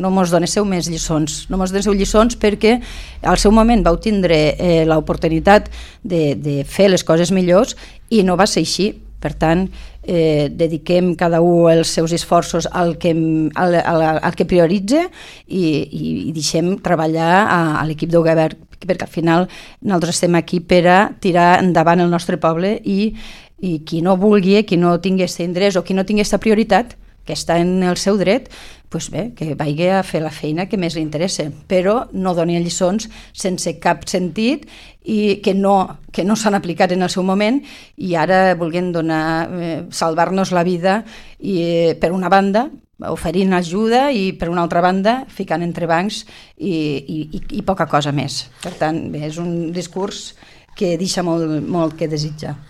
no mos doneu més lliçons, no mos doneu lliçons perquè al seu moment vau tindre l'oportunitat de fer les coses millors i no va ser així. Per tant, dediquem cada un els seus esforços al que prioritza i deixem treballar a l'equip de govern, perquè al final nosaltres estem aquí per a tirar endavant el nostre poble i qui no vulgui, qui no tingui aquest interès o qui no tingui aquesta prioritat, que està en el seu dret, doncs bé, que vagi a fer la feina que més li interessa, però no doni lliçons sense cap sentit i que no s'han aplicat en el seu moment i ara vulguin salvar-nos la vida i per una banda oferint ajuda i per una altra banda ficant entrebancs i poca cosa més. Per tant, bé, és un discurs que deixa molt que desitjar.